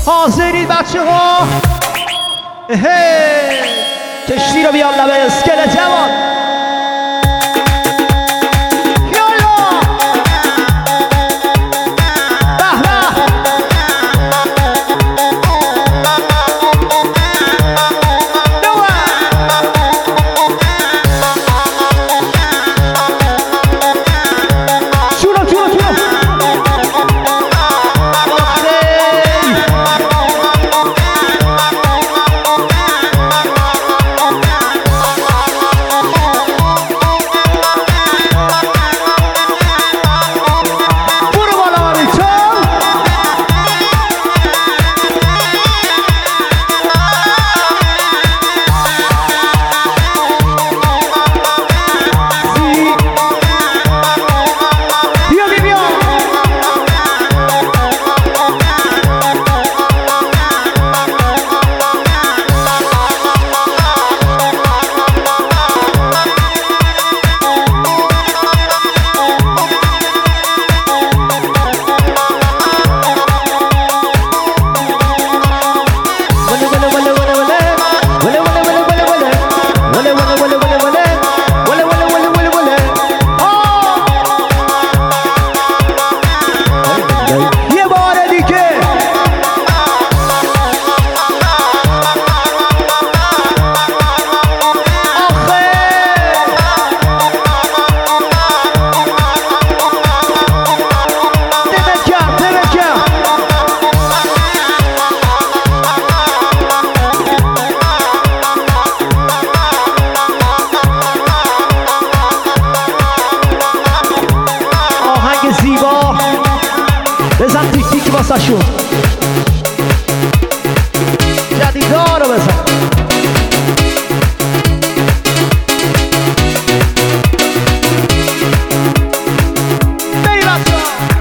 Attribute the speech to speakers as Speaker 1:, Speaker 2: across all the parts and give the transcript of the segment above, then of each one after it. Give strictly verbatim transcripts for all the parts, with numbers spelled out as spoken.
Speaker 1: حاضرید بچه ها؟ کشتی رو بیان لبه اسکلت جوان. بزن تیک تیک واسه شون جدیدا رو بزن. بری بچه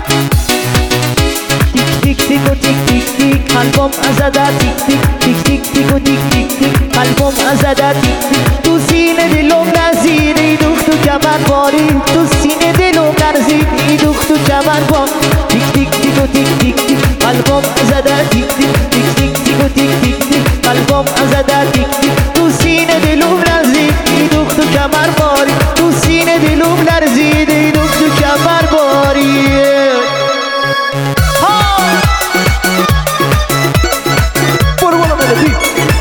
Speaker 1: تیک تیک تیک و تیک تیک تیک قلبم ازده تیک تیک تیک تیک تیک و تیک تیک تیک قلبم ازده تیک تیک تو سینه دلم نزید ای دخت و کمر باری تو سینه دلم نزید ای دخت و کمر بار تیک تیک تیک و تیک تیک تیک قلبم ازده تیک تیک تیک تیک تیک و تیک تیک تیک قلبم ازده تیک تیک تو سینه دلم نزید ای دخت و کمر باری تو سینه دلم نزید ای دخت و کمر باری. برو بالا ملودی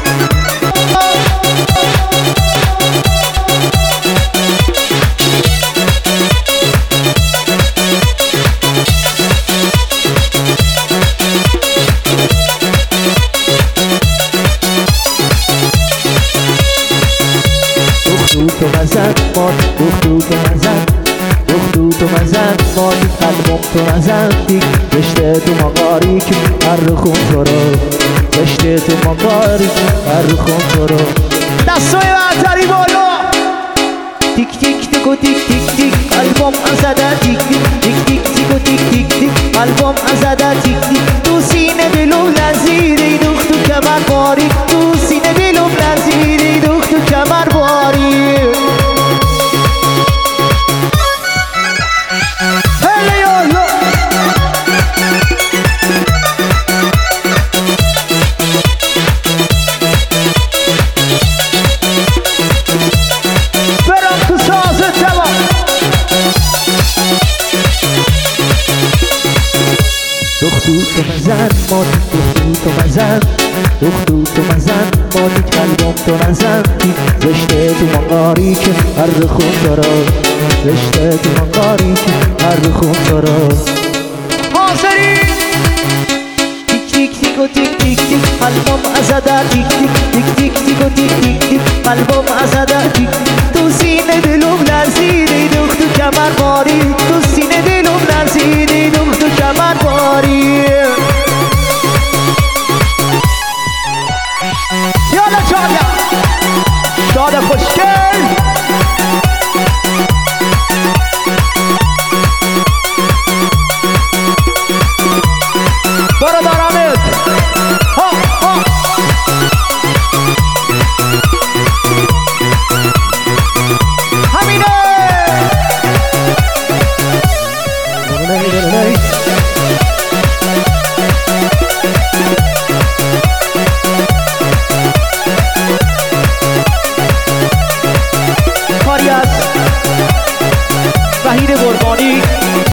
Speaker 1: تو مزن مادی دختو تو مزن دختو تو مزن مادی قلبم تو مزن دیک رشته تو مقاری که هر خون تو رو رشته تو مقاری هر خون تو رو دستوی برتری بالا تیک تیک تیک و تیک تیک تیک قلبم ازده تیک تیک تیک تیک تیک و تیک تیک تیک قلبم ازده تیک تیک تو سینه دلم لرزید ای دختو کمر باری تو سینه دلم لرزید ای دختو کمر باری. دختو تو مزن مادی دختو تو مزن دختو تو مزن مادی قلبم تو مزن رشته تو مقاری که هر خون تو رو رشته تو مقاری که هر خون تو رو حاضری تیک تیک تیک و تیک تیک تیک قلبم ازده تیک تیک تیک تیک تیک و تیک تیک تیک قلبم ازده تیک تو سینه دلم لرزید ای دختو کمر باری تو سینه دلم لرزید ای دختو کمر باری. یالا جانیا داده خوشگل برو دارمت ها ها همینه وحید قربانی